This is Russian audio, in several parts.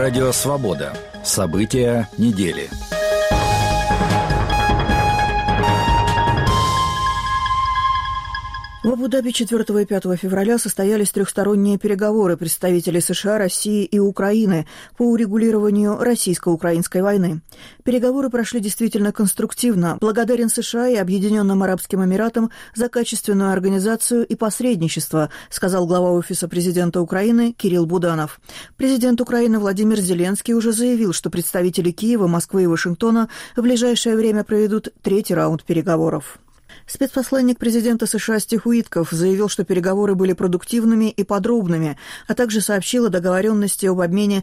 Радио «Свобода». События недели. В Абу-Даби 4 и 5 февраля состоялись трехсторонние переговоры представителей США, России и Украины по урегулированию российско-украинской войны. Переговоры прошли действительно конструктивно. Благодарен США и Объединенным Арабским Эмиратам за качественную организацию и посредничество, сказал глава Офиса президента Украины Кирилл Буданов. Президент Украины Владимир Зеленский уже заявил, что представители Киева, Москвы и Вашингтона в ближайшее время проведут третий раунд переговоров. Спецпосланник президента США Стив Уитков заявил, что переговоры были продуктивными и подробными, а также сообщил о договоренности об обмене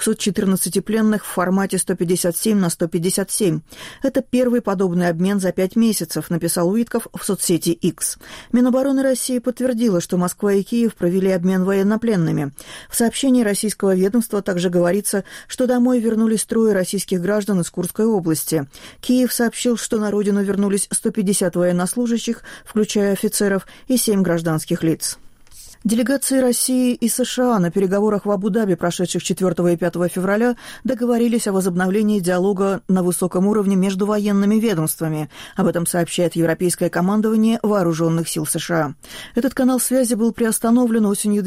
314 пленных в формате 157 на 157. Это первый подобный обмен за 5 месяцев, написал Уитков в соцсети X. Минобороны России подтвердила, что Москва и Киев провели обмен военнопленными. В сообщении российского ведомства также говорится, что домой вернулись 3 российских граждан из Курской области. Киев сообщил, что на родину вернулись 150 военнослужащих, включая офицеров, и 7 гражданских лиц. Делегации России и США на переговорах в Абу-Даби, прошедших 4 и 5 февраля, договорились о возобновлении диалога на высоком уровне между военными ведомствами. Об этом сообщает Европейское командование Вооруженных сил США. Этот канал связи был приостановлен осенью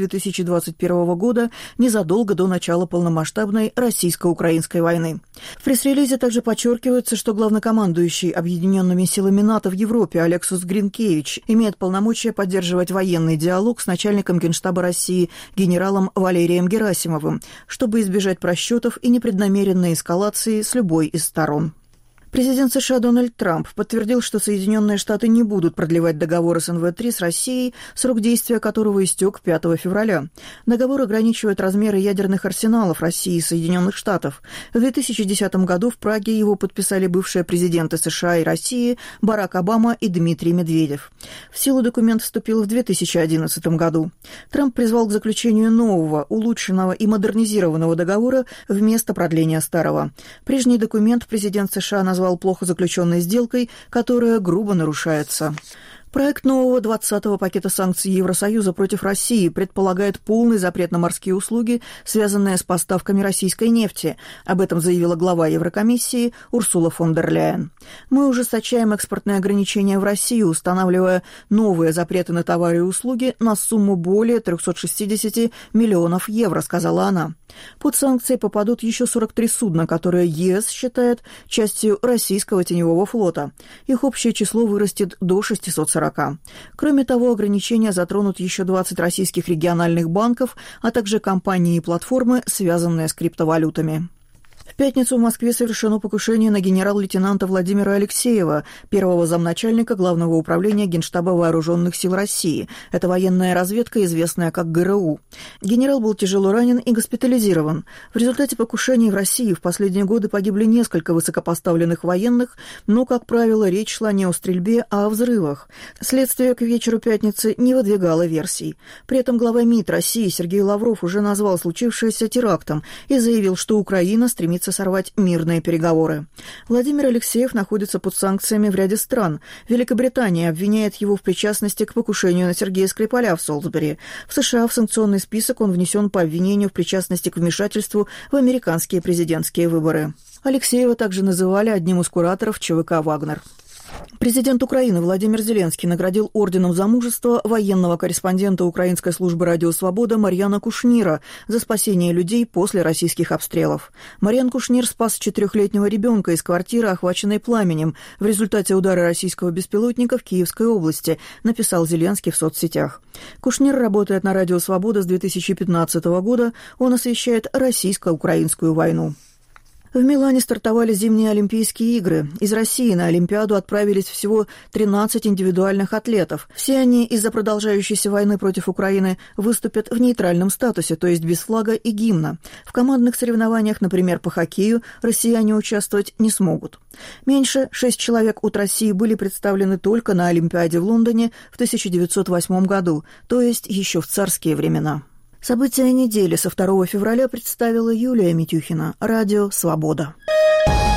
2021 года, незадолго до начала полномасштабной российско-украинской войны. В пресс-релизе также подчеркивается, что главнокомандующий Объединенными силами НАТО в Европе Алексус Гринкевич имеет полномочия поддерживать военный диалог с начальником Генштаба России генералом Валерием Герасимовым, чтобы избежать просчетов и непреднамеренной эскалации с любой из сторон. Президент США Дональд Трамп подтвердил, что Соединенные Штаты не будут продлевать договор СНВ-3 с Россией, срок действия которого истек 5 февраля. Договор ограничивает размеры ядерных арсеналов России и Соединенных Штатов. В 2010 году в Праге его подписали бывшие президенты США и России Барак Обама и Дмитрий Медведев. В силу документ вступил в 2011 году. Трамп призвал к заключению нового, улучшенного и модернизированного договора вместо продления старого. Прежний документ президент США назвал плохо заключенной сделкой, которая грубо нарушается. Проект нового 20-го пакета санкций Евросоюза против России предполагает полный запрет на морские услуги, связанные с поставками российской нефти. Об этом заявила глава Еврокомиссии Урсула фон дер Ляйен. «Мы ужесточаем экспортные ограничения в Россию, устанавливая новые запреты на товары и услуги на сумму более 360 миллионов евро», сказала она. Под санкции попадут еще 43 судна, которые ЕС считает частью российского теневого флота. Их общее число вырастет до 640. Кроме того, ограничения затронут еще 20 российских региональных банков, а также компании и платформы, связанные с криптовалютами. В пятницу в Москве совершено покушение на генерал-лейтенанта Владимира Алексеева, первого замначальника Главного управления Генштаба Вооруженных сил России. Это военная разведка, известная как ГРУ. Генерал был тяжело ранен и госпитализирован. В результате покушений в России в последние годы погибли несколько высокопоставленных военных, но, как правило, речь шла не о стрельбе, а о взрывах. Следствие к вечеру пятницы не выдвигало версий. При этом глава МИД России Сергей Лавров уже назвал случившееся терактом и заявил, что Украина стремится сорвать мирные переговоры. Владимир Алексеев находится под санкциями в ряде стран. Великобритания обвиняет его в причастности к покушению на Сергея Скрипаля в Солсбери. В США в санкционный список он внесен по обвинению в причастности к вмешательству в американские президентские выборы. Алексеева также называли одним из кураторов ЧВК «Вагнер». Президент Украины Владимир Зеленский наградил орденом за мужество военного корреспондента Украинской службы «Радио Свобода» Марьяна Кушнира за спасение людей после российских обстрелов. Марьян Кушнир спас 4-летнего ребенка из квартиры, охваченной пламенем, в результате удара российского беспилотника в Киевской области, написал Зеленский в соцсетях. Кушнир работает на «Радио Свобода» с 2015 года. Он освещает российско-украинскую войну. В Милане стартовали зимние Олимпийские игры. Из России на Олимпиаду отправились всего 13 индивидуальных атлетов. Все они из-за продолжающейся войны против Украины выступят в нейтральном статусе, то есть без флага и гимна. В командных соревнованиях, например, по хоккею, россияне участвовать не смогут. Меньше 6 человек от России были представлены только на Олимпиаде в Лондоне в 1908 году, то есть еще в царские времена. События недели со 2 февраля представила Юлия Митюхина. Радио «Свобода».